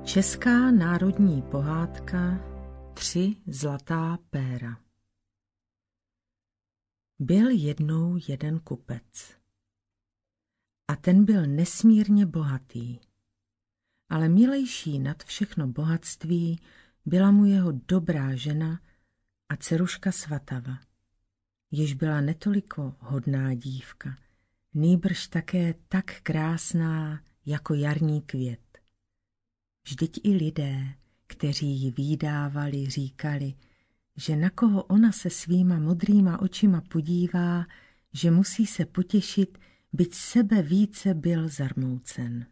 Česká národní pohádka 3 zlatá péra. Byl jednou jeden kupec. A ten byl nesmírně bohatý. Ale milejší nad všechno bohatství byla mu jeho dobrá žena a dceruška Svatava, jež byla netoliko hodná dívka, nýbrž také tak krásná jako jarní květ. Vždyť i lidé, kteří ji vídávali, říkali, že na koho ona se svýma modrýma očima podívá, že musí se potěšit, byť sebe více byl zarmoucen.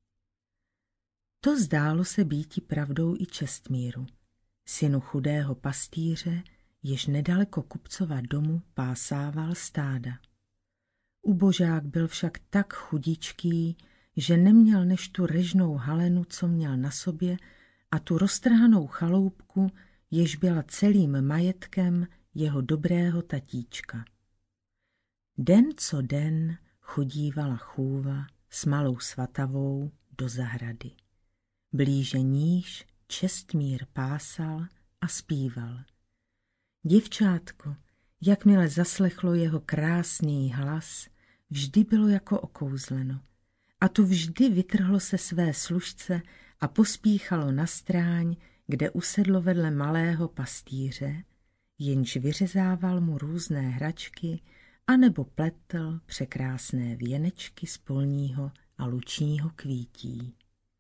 To zdálo se býti pravdou i Čestmíru, synu chudého pastýře, jež nedaleko kupcova domu pásával stáda. Ubožák byl však tak chudičký, že neměl než tu režnou halenu, co měl na sobě, a tu roztrhanou chaloupku, jež byla celým majetkem jeho dobrého tatíčka. Den co den chodívala chůva s malou Svatavou do zahrady. Blíže níž Čestmír pásal a zpíval. Děvčátko, jakmile zaslechlo jeho krásný hlas, vždy bylo jako okouzleno. A tu vždy vytrhlo se své služce a pospíchalo na stráň, kde usedlo vedle malého pastýře, jenž vyřezával mu různé hračky anebo pletl překrásné věnečky z polního a lučního kvítí.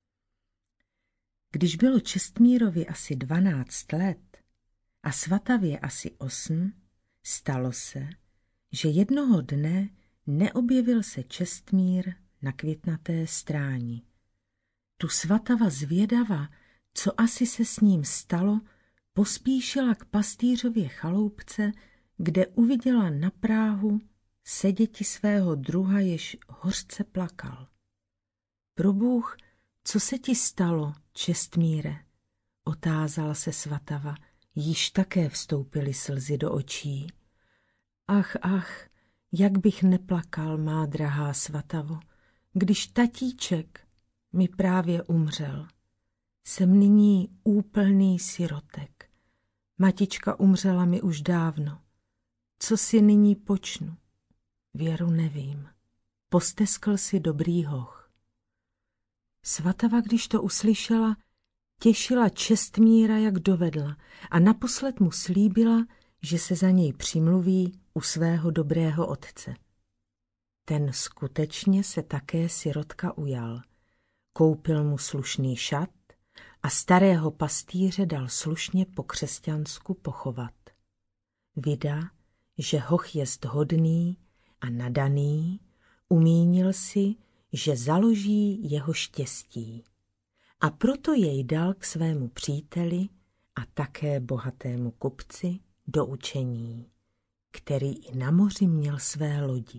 Když bylo Čestmírovi asi 12 let a Svatavě asi 8, stalo se, že jednoho dne neobjevil se Čestmír na květnaté stráni. Tu Svatava zvědava, co asi se s ním stalo, pospíšila k pastýřově chaloupce, kde uviděla na práhu seděti svého druha, jež hořce plakal. Probůh, co se ti stalo, Čestmíre? Otázala se Svatava, již také vstoupily slzy do očí. Ach, jak bych neplakal, má drahá Svatavo, když tatíček mi právě umřel. Jsem nyní úplný sirotek. Matička umřela mi už dávno. Co si nyní počnu? Věru nevím. Posteskl si dobrý hoch. Svatava, když to uslyšela, těšila Čestmíra, jak dovedla, a naposled mu slíbila, že se za něj přimluví u svého dobrého otce. Ten skutečně se také sirotka ujal. Koupil mu slušný šat a starého pastýře dal slušně po křesťansku pochovat. Vida, že hoch jest hodný a nadaný, umínil si, že založí jeho štěstí. A proto jej dal k svému příteli a také bohatému kupci do učení, který i na moři měl své lodi.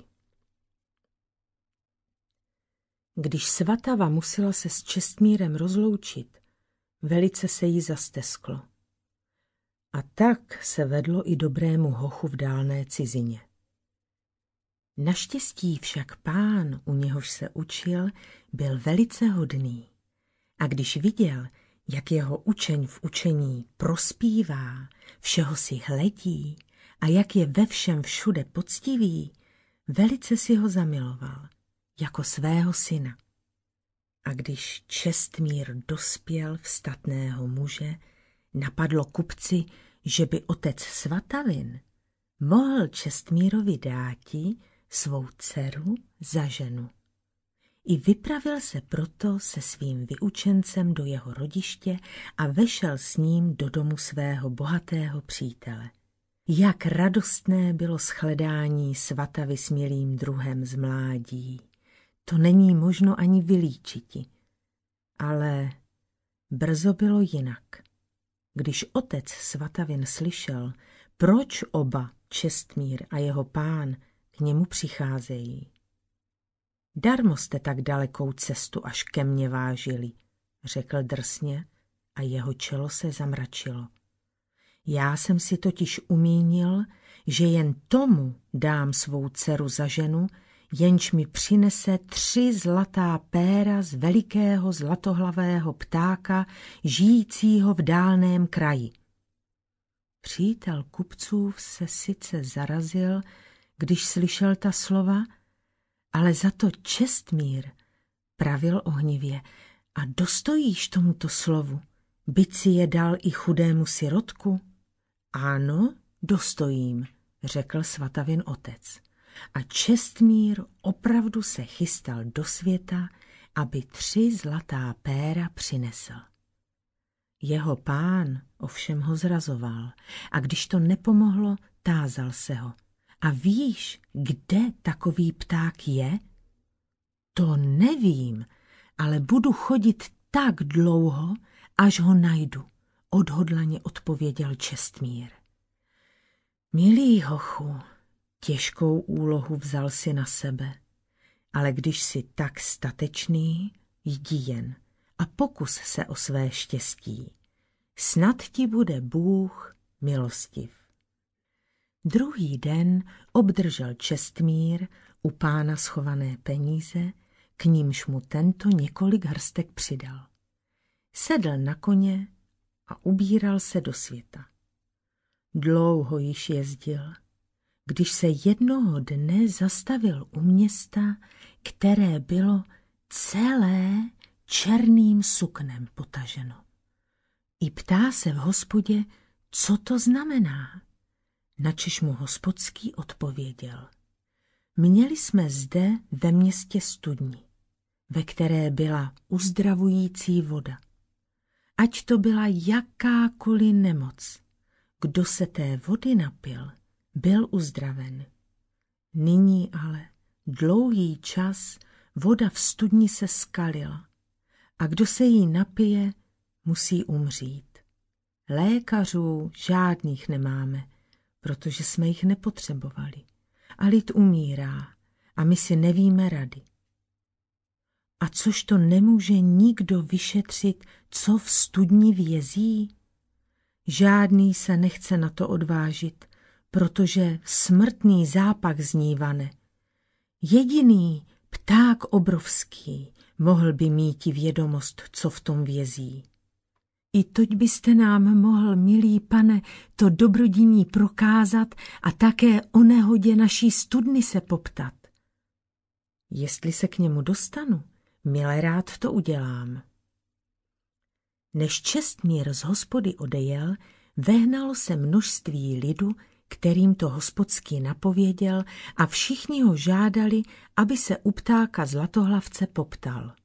Když Svatava musela se s Čestmírem rozloučit, velice se jí zastesklo. A tak se vedlo i dobrému hochu v dálné cizině. Naštěstí však pán, u něhož se učil, byl velice hodný. A když viděl, jak jeho učeň v učení prospívá, všeho si hledí a jak je ve všem všude poctivý, velice si ho zamiloval, jako svého syna. A když Čestmír dospěl v statného muže, napadlo kupci, že by otec Svatavin mohl Čestmírovi dáti svou dceru za ženu. I vypravil se proto se svým vyučencem do jeho rodiště a vešel s ním do domu svého bohatého přítele. Jak radostné bylo shledání Svatavy s milým druhem z mládí. To není možno ani vylíčiti. Ale brzo bylo jinak. Když otec Svatavin slyšel, proč oba, Čestmír a jeho pán, k němu přicházejí. Darmo jste tak dalekou cestu až ke mně vážili, řekl drsně a jeho čelo se zamračilo. Já jsem si totiž umínil, že jen tomu dám svou dceru za ženu, jenž mi přinese 3 zlatá péra z velikého zlatohlavého ptáka, žijícího v dálném kraji. Přítel kupcův se sice zarazil, když slyšel ta slova, ale za to Čestmír pravil ohnivě: a dostojíš tomuto slovu, byť si je dal i chudému sirotku? Ano, dostojím, řekl Svatavin otec. A Čestmír opravdu se chystal do světa, aby 3 zlatá péra přinesl. Jeho pán ovšem ho zrazoval, a když to nepomohlo, tázal se ho: a víš, kde takový pták je? To nevím, ale budu chodit tak dlouho, až ho najdu, odhodlaně odpověděl Čestmír. Milý hochu, těžkou úlohu vzal si na sebe, ale když jsi tak statečný, jdi jen a pokus se o své štěstí. Snad ti bude Bůh milostiv. Druhý den obdržel Čestmír u pána schované peníze, k nímž mu tento několik hrstek přidal. Sedl na koně a ubíral se do světa. Dlouho již jezdil, když se jednoho dne zastavil u města, které bylo celé černým suknem potaženo. I ptá se v hospodě, co to znamená. Načež mu hospodský odpověděl: měli jsme zde ve městě studni, ve které byla uzdravující voda. Ať to byla jakákoliv nemoc, kdo se té vody napil, byl uzdraven. Nyní ale dlouhý čas voda v studni se skalila a kdo se jí napije, musí umřít. Lékařů žádných nemáme, protože jsme jich nepotřebovali. A lid umírá a my si nevíme rady. A což to nemůže nikdo vyšetřit, co v studni vězí? Žádný se nechce na to odvážit, protože smrtný zápach z ní vane. Jediný pták obrovský mohl by míti vědomost, co v tom vězí. I toť byste nám mohl, milý pane, to dobrodiní prokázat a také o nehodě naší studny se poptat. Jestli se k němu dostanu, mile rád to udělám. Než Čestmír z hospody odejel, vehnalo se množství lidu, kterým to hospodský napověděl, a všichni ho žádali, aby se u ptáka zlatohlavce poptal.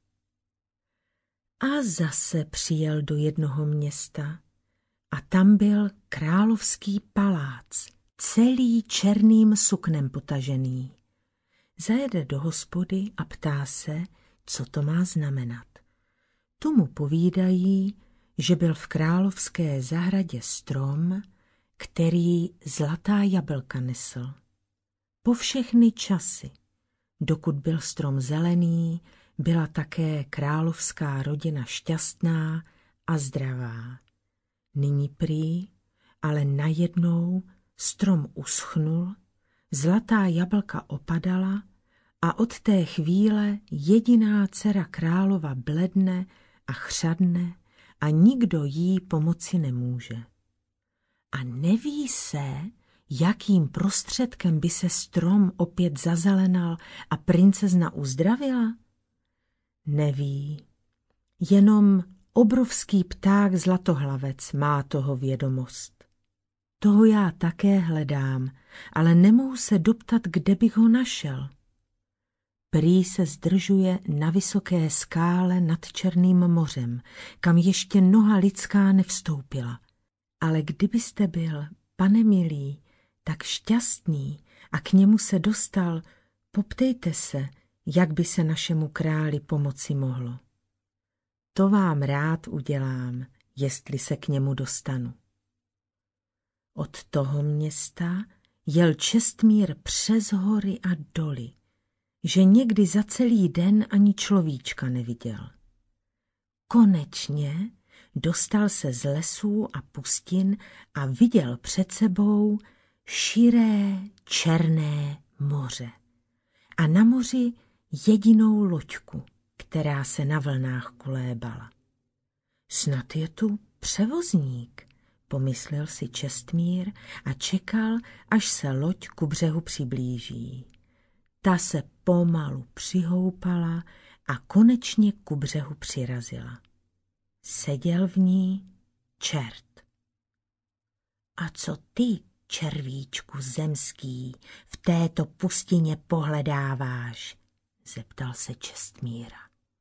A zase přijel do jednoho města a tam byl královský palác, celý černým suknem potažený. Zajede do hospody a ptá se, co to má znamenat. Tu mu povídají, že byl v královské zahradě strom, který zlatá jablka nesl. Po všechny časy, dokud byl strom zelený, byla také královská rodina šťastná a zdravá. Nyní prý, ale najednou strom uschnul, zlatá jablka opadala a od té chvíle jediná dcera králova bledne a chřadne a nikdo jí pomoci nemůže. A neví se, jakým prostředkem by se strom opět zazelenal a princezna uzdravila? Neví, jenom obrovský pták zlatohlavec má toho vědomost. Toho já také hledám, ale nemohu se doptat, kde bych ho našel. Prý se zdržuje na vysoké skále nad Černým mořem, kam ještě noha lidská nevstoupila. Ale kdybyste byl, pane milý, tak šťastný a k němu se dostal, poptejte se, jak by se našemu králi pomoci mohlo. To vám rád udělám, jestli se k němu dostanu. Od toho města jel Čestmír přes hory a doly, že někdy za celý den ani človíčka neviděl. Konečně dostal se z lesů a pustin a viděl před sebou širé černé moře. a na moři jedinou loďku, která se na vlnách kolébala. Snad je tu převozník, pomyslel si Čestmír a čekal, až se loď ku břehu přiblíží. Ta se pomalu přihoupala a konečně ku břehu přirazila. Seděl v ní čert. A co ty, červíčku zemský, v této pustině pohledáváš? Zeptal se Čestmíra.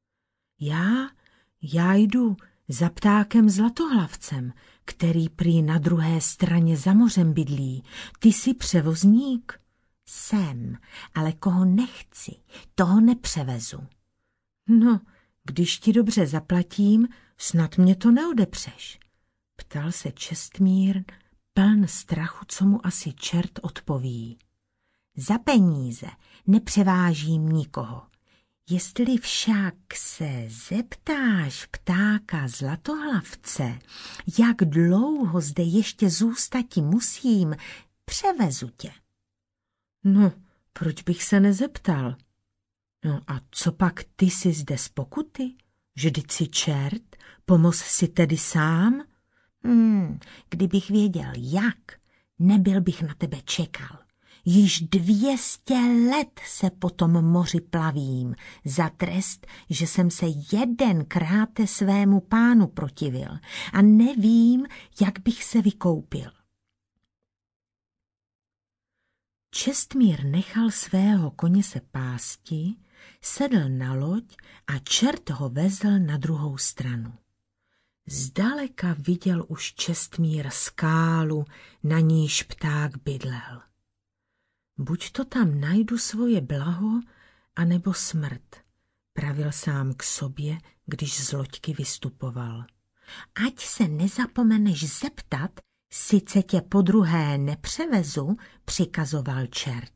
Já jdu za ptákem zlatohlavcem, který prý na druhé straně za mořem bydlí. Ty jsi převozník? Jsem, ale koho nechci, toho nepřevezu. No, když ti dobře zaplatím, snad mě to neodepřeš. Ptal se Čestmír, pln strachu, co mu asi čert odpoví. Za peníze nepřevážím nikoho. Jestli však se zeptáš ptáka zlatohlavce, jak dlouho zde ještě zůstati musím, převezu tě. No, proč bych se nezeptal? No a co pak ty jsi zde z pokuty? Vždyť jsi čert, pomoz si tedy sám? Kdybych věděl jak, nebyl bych na tebe čekal. Již 200 let se po tom moři plavím za trest, že jsem se jedenkrát svému pánu protivil a nevím, jak bych se vykoupil. Čestmír nechal svého koně se pásti, sedl na loď a čert ho vezl na druhou stranu. Zdaleka viděl už Čestmír skálu, na níž pták bydlel. Buď to tam najdu svoje blaho, anebo smrt, pravil sám k sobě, když z loďky vystupoval. Ať se nezapomeneš zeptat, sice tě podruhé nepřevezu, přikazoval čert.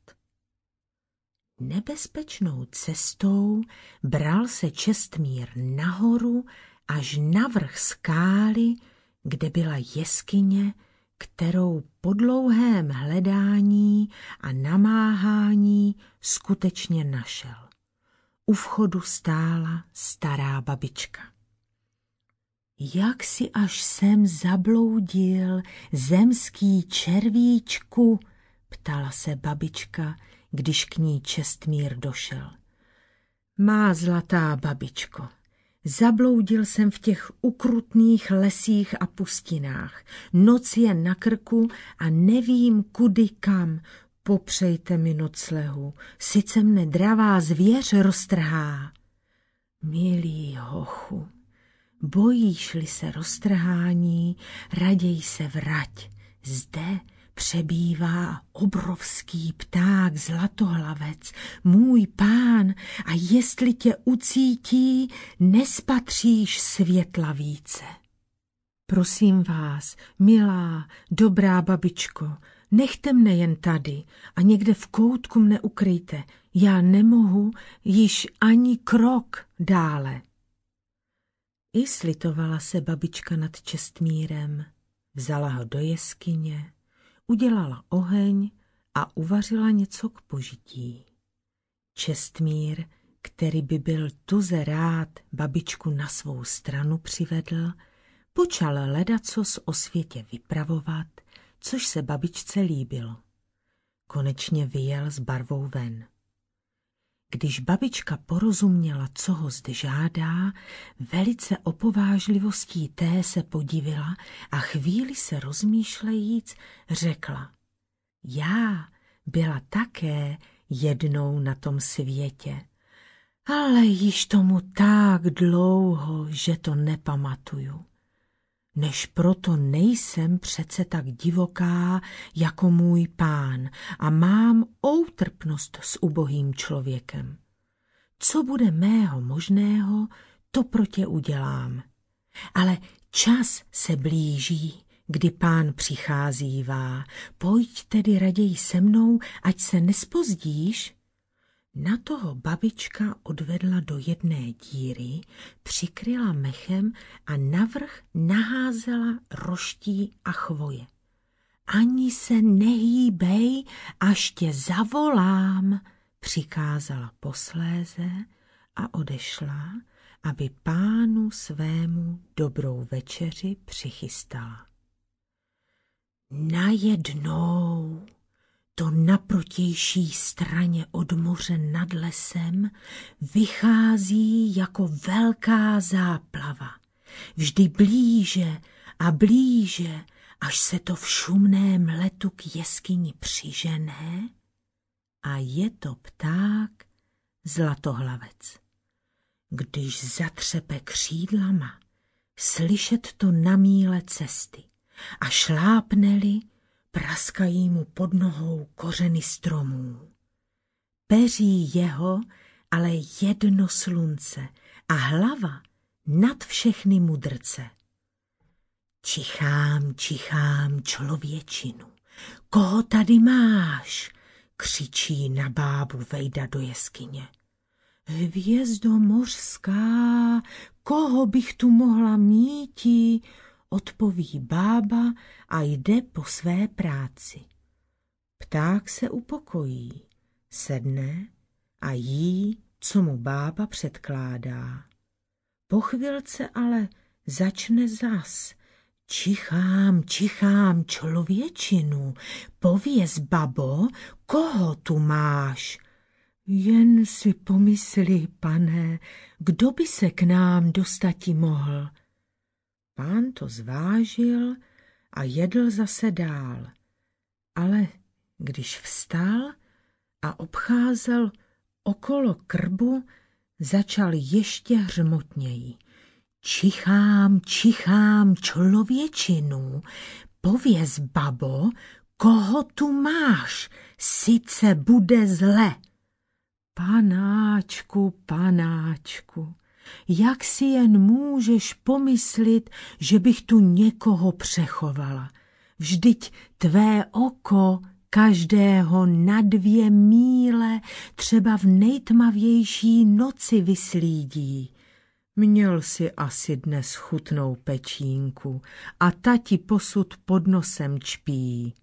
Nebezpečnou cestou bral se Čestmír nahoru až na vrch skály, kde byla jeskyně, kterou po dlouhém hledání a namáhání skutečně našel. U vchodu stála stará babička. Jak si až sem zabloudil, zemský červíčku, ptala se babička, když k ní Čestmír došel. Má zlatá babičko, zabloudil jsem v těch ukrutných lesích a pustinách. Noc je na krku a nevím kudy kam. Popřejte mi noclehu, sice mne dravá zvěř roztrhá. Milý hochu, bojíš-li se roztrhání, raději se vrať. Zde přebývá obrovský pták zlatohlavec, můj pán, a jestli tě ucítí, nespatříš světla více. Prosím vás, milá, dobrá babičko, nechte mne jen tady a někde v koutku mne ukryjte. Já nemohu již ani krok dále. I slitovala se babička nad Čestmírem, vzala ho do jeskyně, udělala oheň a uvařila něco k požití. Čestmír, který by byl tuze rád babičku na svou stranu přivedl, počal ledacos o světě vypravovat, což se babičce líbilo. Konečně vyjel s barvou ven. Když babička porozuměla, co ho zde žádá, velice opovážlivostí té se podivila a chvíli se rozmýšlejíc řekla: Já byla také jednou na tom světě, ale již tomu tak dlouho, že to nepamatuju. Než proto nejsem přece tak divoká jako můj pán a mám outrpnost s ubohým člověkem. Co bude mého možného, to pro tě udělám. Ale čas se blíží, kdy pán přicházívá. Pojď tedy raději se mnou, ať se nespozdíš. Na toho babička odvedla do jedné díry, přikryla mechem a navrch naházela roští a chvoje. Ani se nehýbej, až tě zavolám, přikázala posléze a odešla, aby pánu svému dobrou večeři přichystala. Najednou to na protější straně od moře nad lesem vychází jako velká záplava. Vždy blíže a blíže, až se to v šumném letu k jeskyni přižené, a je to pták zlatohlavec. Když zatřepe křídlama, slyšet to na míle cesty, a šlápne-li, praskají mu pod nohou kořeny stromů. Peří jeho ale jedno slunce a hlava nad všechny mudrce. Čichám, čichám, člověčinu, koho tady máš? Křičí na bábu vejda do jeskyně. Hvězdo mořská, koho bych tu mohla míti? Odpoví bába a jde po své práci. Pták se upokojí, sedne a jí, co mu bába předkládá. Po chvilce ale začne zas. Čichám, čichám, člověčinu, pověz, babo, koho tu máš? Jen si pomyslí, pane, kdo by se k nám dostati mohl? Pán to zvážil a jedl zase dál, ale když vstal a obcházel okolo krbu, začal ještě hřmotněji. Čichám, čichám, člověčinu, pověz, babo, koho tu máš, sice bude zle. Panáčku, panáčku, jak si jen můžeš pomyslit, že bych tu někoho přechovala? Vždyť tvé oko každého na 2 míle třeba v nejtmavější noci vyslídí. Měl si asi dnes chutnou pečínku a ta ti posud pod nosem čpí.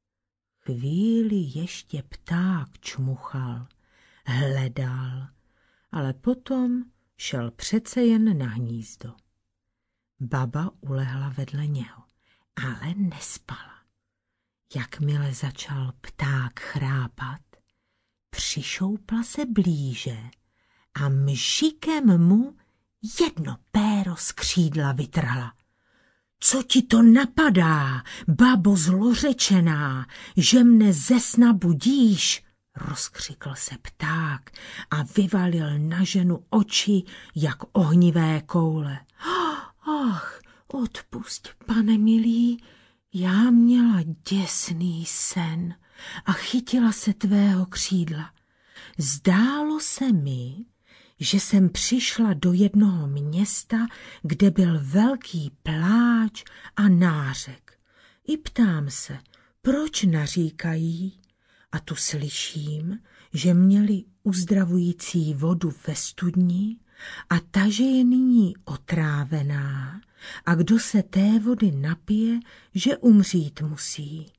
Chvíli ještě pták čmuchal, hledal, ale potom šel přece jen na hnízdo. Baba ulehla vedle něho, ale nespala. Jakmile začal pták chrápat, přišoupla se blíže a mžikem mu jedno péro z křídla vytrhla. Co ti to napadá, babo zlořečená, že mne ze sna budíš? Rozkřikl se pták a vyvalil na ženu oči jak ohnivé koule. Ach, odpusť, pane milý, já měla děsný sen a chytila se tvého křídla. Zdálo se mi, že jsem přišla do jednoho města, kde byl velký pláč a nářek. I ptám se, proč naříkají, a tu slyším, že měli uzdravující vodu ve studni a ta, že je nyní otrávená a kdo se té vody napije, že umřít musí.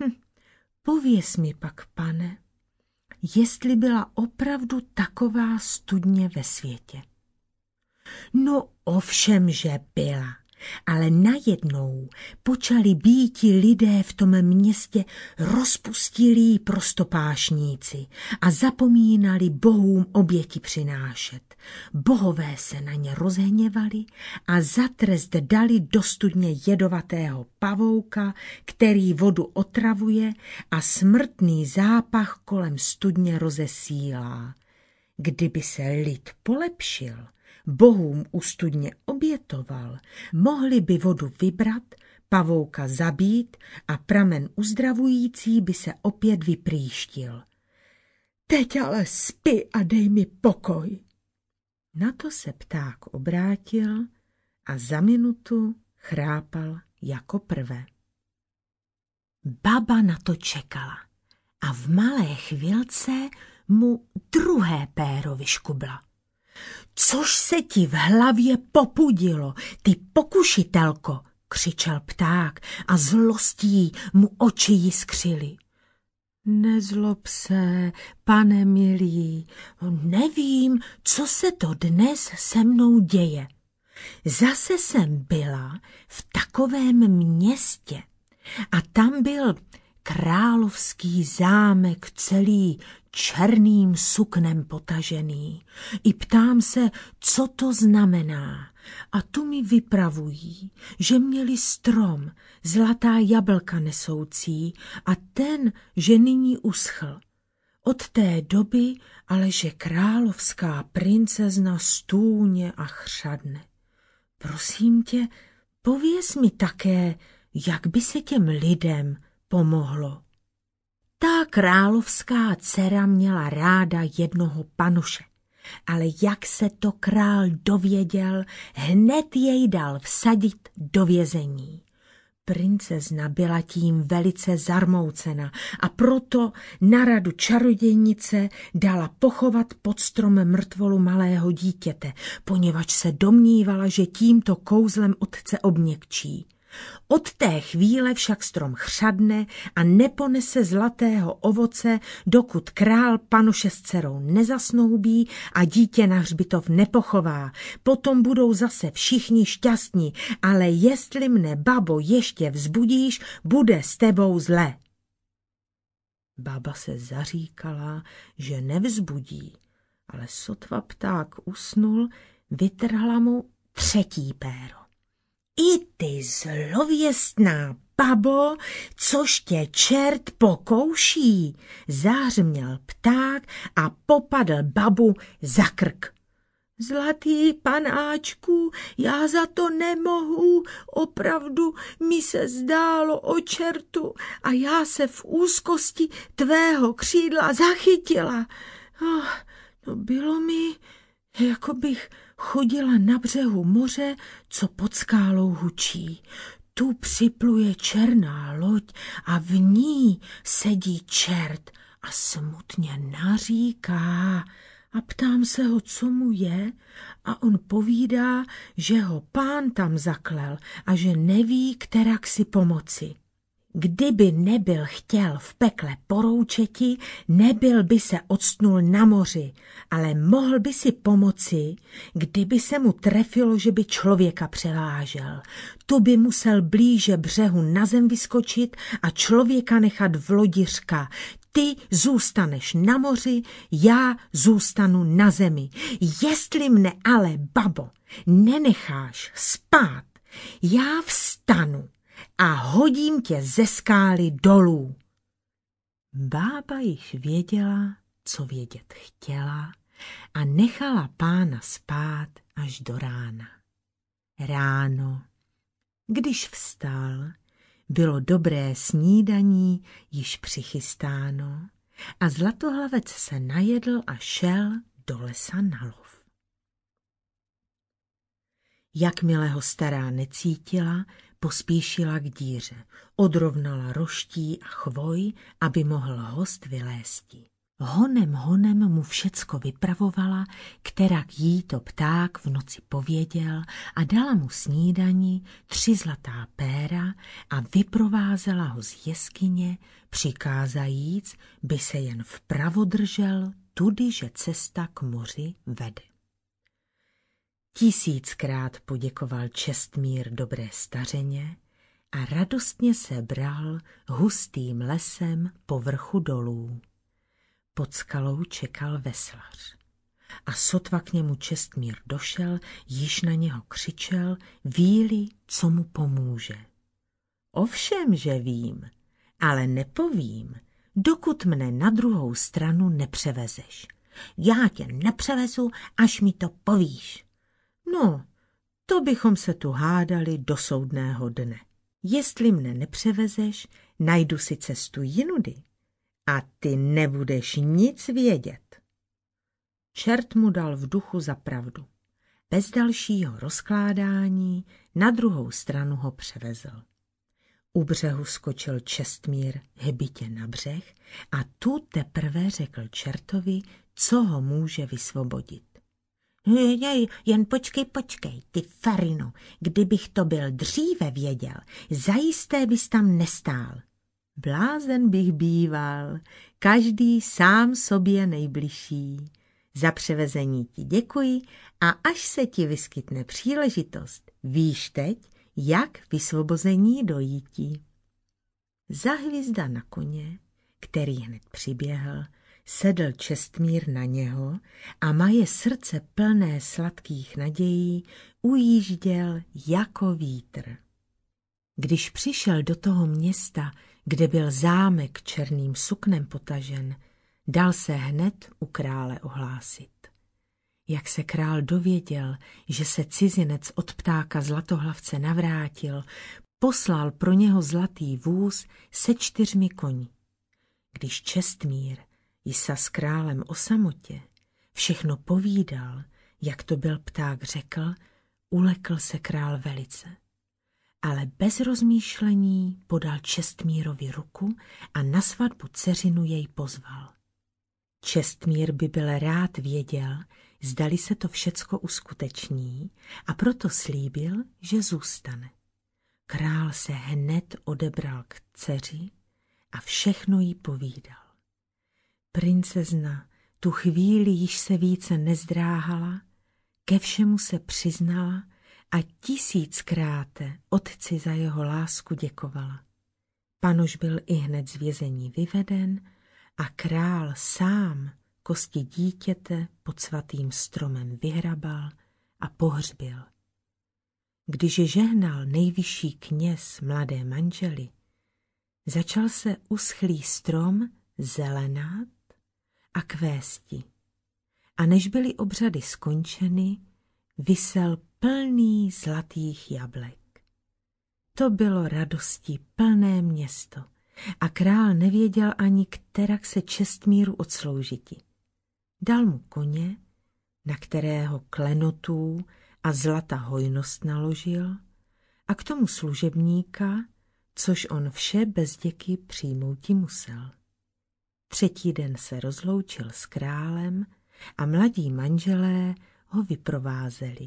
Pověz mi pak, pane, jestli byla opravdu taková studně ve světě. No ovšem, že byla, ale najednou počali býti lidé v tom městě rozpustilí prostopášníci a zapomínali bohům oběti přinášet. Bohové se na ně rozhněvali a za trest dali do studně jedovatého pavouka, který vodu otravuje a smrtný zápach kolem studně rozesílá. Kdyby se lid polepšil, bohům u studně obětoval, mohli by vodu vybrat, pavouka zabít a pramen uzdravující by se opět vyprýštil. Teď ale spi a dej mi pokoj. Na to se pták obrátil a za minutu chrápal jako prve. Baba na to čekala a v malé chvilce mu druhé péro vyškubla. Což se ti v hlavě popudilo, ty pokušitelko, křičel pták a zlostí mu oči jiskřily. Nezlob se, pane milý, nevím, co se to dnes se mnou děje. Zase jsem byla v takovém městě a tam byl královský zámek celý černým suknem potažený. I ptám se, co to znamená. A tu mi vypravují, že měli strom, zlatá jablka nesoucí a ten, že nyní uschl. Od té doby ale, že královská princezna stůně a chřadne. Prosím tě, pověz mi také, jak by se těm lidem pomohlo. Ta královská dcera měla ráda jednoho panuše, ale jak se to král dověděl, hned jej dal vsadit do vězení. Princezna byla tím velice zarmoucena a proto na radu čarodějnice dala pochovat pod stromem mrtvolu malého dítěte, poněvadž se domnívala, že tímto kouzlem otce obměkčí. Od té chvíle však strom chřadne a neponese zlatého ovoce, dokud král panuše s dcerou nezasnoubí a dítě na hřbitov nepochová. Potom budou zase všichni šťastní, ale jestli mne, babo, ještě vzbudíš, bude s tebou zle. Baba se zaříkala, že nevzbudí, ale sotva pták usnul, vytrhla mu třetí péro. I ty zlověstná babo, což tě čert pokouší, zahřměl pták a popadl babu za krk. Zlatý panáčku, já za to nemohu, opravdu mi se zdálo o čertu a já se v úzkosti tvého křídla zachytila. No bylo mi, jako bych chodila na břehu moře, co pod skálou hučí. Tu připluje černá loď a v ní sedí čert a smutně naříká. A ptám se ho, co mu je, a on povídá, že ho pán tam zaklel a že neví, kterak si pomoci. Kdyby nebyl chtěl v pekle poroučeti, nebyl by se octnul na moři, ale mohl by si pomoci, kdyby se mu trefilo, že by člověka převážel. Tu by musel blíže břehu na zem vyskočit a člověka nechat v lodi řka. Ty zůstaneš na moři, já zůstanu na zemi. Jestli mne ale, babo, nenecháš spát, já vstanu a hodím tě ze skály dolů. Bába již věděla, co vědět chtěla a nechala pána spát až do rána. Ráno, když vstal, bylo dobré snídaní již přichystáno a zlatohlavec se najedl a šel do lesa na lov. Jakmile ho stará necítila, pospíšila k díře, odrovnala roští a chvoj, aby mohl host vylésti. Honem mu všecko vypravovala, kterak jí to pták v noci pověděl, a dala mu snídani 3 zlatá péra a vyprovázela ho z jeskyně, přikázajíc, by se jen vpravo držel, tudy, že cesta k moři vede. 1000krát poděkoval Čestmír dobré stařeně a radostně se bral hustým lesem po vrchu dolů. Pod skalou čekal veslař a sotva k němu Čestmír došel, již na něho křičel, ví-li, co mu pomůže. Ovšem, že vím, ale nepovím, dokud mne na druhou stranu nepřevezeš. Já tě nepřevezu, až mi to povíš. No, to bychom se tu hádali do soudného dne. Jestli mne nepřevezeš, najdu si cestu jinudy a ty nebudeš nic vědět. Čert mu dal v duchu za pravdu. Bez dalšího rozkládání na druhou stranu ho převezl. U břehu skočil Čestmír hbitě na břeh a tu teprve řekl čertovi, co ho může vysvobodit. Jen počkej, ty farino, kdybych to byl dříve věděl, zajisté bys tam nestál. Blázen bych býval, každý sám sobě nejbližší. Za převezení ti děkuji a až se ti vyskytne příležitost, víš teď, jak vysvobození dojítí. Zahvizda na koně, který hned přiběhl, sedl Čestmír na něho a moje srdce plné sladkých nadějí ujížděl jako vítr. Když přišel do toho města, kde byl zámek černým suknem potažen, dal se hned u krále ohlásit. Jak se král dověděl, že se cizinec od ptáka Zlatohlavce navrátil, poslal pro něho zlatý vůz se 4 koní. Když Čestmír jisa s králem o samotě všechno povídal, jak to byl pták řekl, ulekl se král velice. Ale bez rozmýšlení podal Čestmírovi ruku a na svatbu dceřinu jej pozval. Čestmír by byl rád věděl, zdali se to všecko uskuteční, a proto slíbil, že zůstane. Král se hned odebral k dceři a všechno jí povídal. Princezna tu chvíli již se více nezdráhala, ke všemu se přiznala a 1000kráte otci za jeho lásku děkovala. Panoš byl ihned z vězení vyveden a král sám kosti dítěte pod svatým stromem vyhrabal a pohřbil. Když žehnal nejvyšší kněz mladé manžely, začal se uschlý strom zelenat a kvésti. A než byly obřady skončeny, visel plný zlatých jablek. To bylo radostí plné město a král nevěděl ani, kterak se Čestmíru odsloužiti. Dal mu koně, na kterého klenotů a zlata hojnost naložil, a k tomu služebníka, což on vše bez děky přijmouti musel. 3. den se rozloučil s králem a mladí manželé ho vyprovázeli.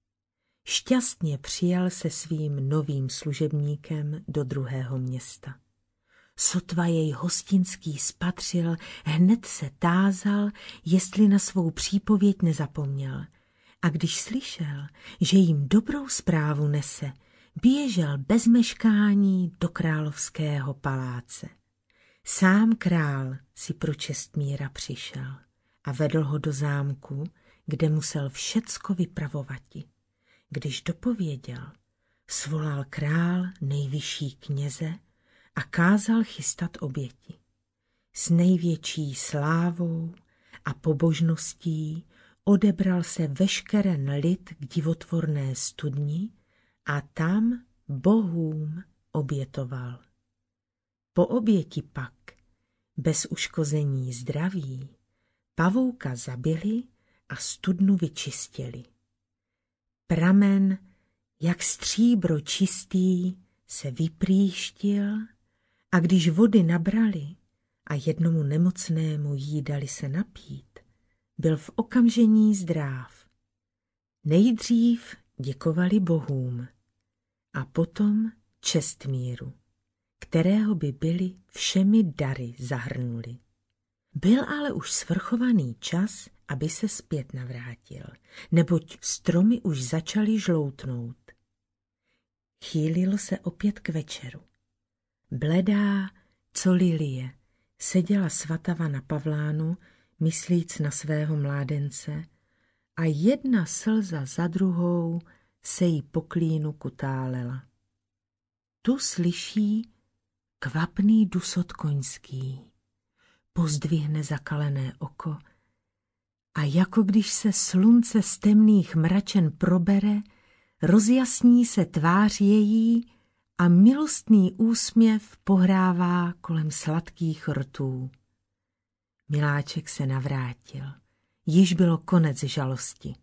Šťastně přijal se svým novým služebníkem do druhého města. Sotva jej hostinský spatřil, hned se tázal, jestli na svou přípověď nezapomněl. A když slyšel, že jim dobrou zprávu nese, běžel bez meškání do královského paláce. Sám král si pro Čestmíra přišel a vedl ho do zámku, kde musel všecko vypravovati. Když dopověděl, svolal král nejvyšší kněze a kázal chystat oběti. S největší slávou a pobožností odebral se veškeren lid k divotvorné studni a tam bohům obětoval. Po oběti pak, bez uškození zdraví, pavouka zabili a studnu vyčistili. Pramen, jak stříbro čistý, se vyprýštil a když vody nabrali a jednomu nemocnému jí dali se napít, byl v okamžení zdráv. Nejdřív děkovali bohům a potom Čestmíru, kterého by byli všemi dary zahrnuli. Byl ale už svrchovaný čas, aby se zpět navrátil, neboť stromy už začaly žloutnout. Chýlilo se opět k večeru. Bledá, co lilie, seděla svatava na pavlánu, myslíc na svého mládence, a jedna slza za druhou se jí po klínu kutálela. Tu slyší kvapný dusot koňský, pozdvihne zakalené oko a jako když se slunce z temných mračen probere, rozjasní se tvář její a milostný úsměv pohrává kolem sladkých rtů. Miláček se navrátil, již bylo konec žalosti.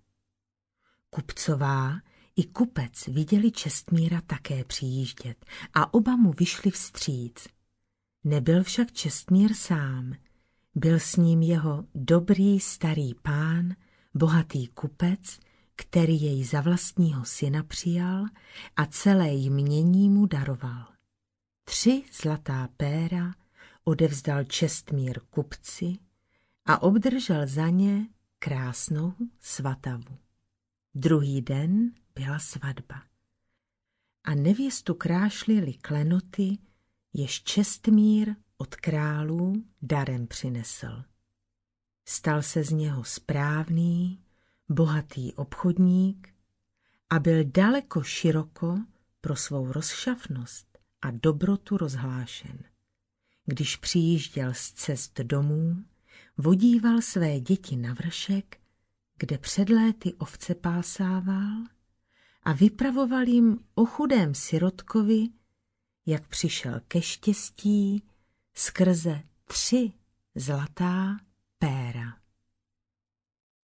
Kupcová i kupec viděli Čestmíra také přijíždět a oba mu vyšli vstříc. Nebyl však Čestmír sám, byl s ním jeho dobrý starý pán, bohatý kupec, který jej za vlastního syna přijal a celé jmění mu daroval. 3 zlatá péra odevzdal Čestmír kupci a obdržel za ně krásnou svatavu. Druhý den byla svatba a nevěstu krášlily klenoty, jež Čestmír od králů darem přinesl. Stal se z něho správný, bohatý obchodník a byl daleko široko pro svou rozšafnost a dobrotu rozhlášen. Když přijížděl z cest domů, vodíval své děti na vršek, kde před léty ovce pásával, a vypravoval jim o chudém sirotkovi, jak přišel ke štěstí skrze 3 zlatá péra.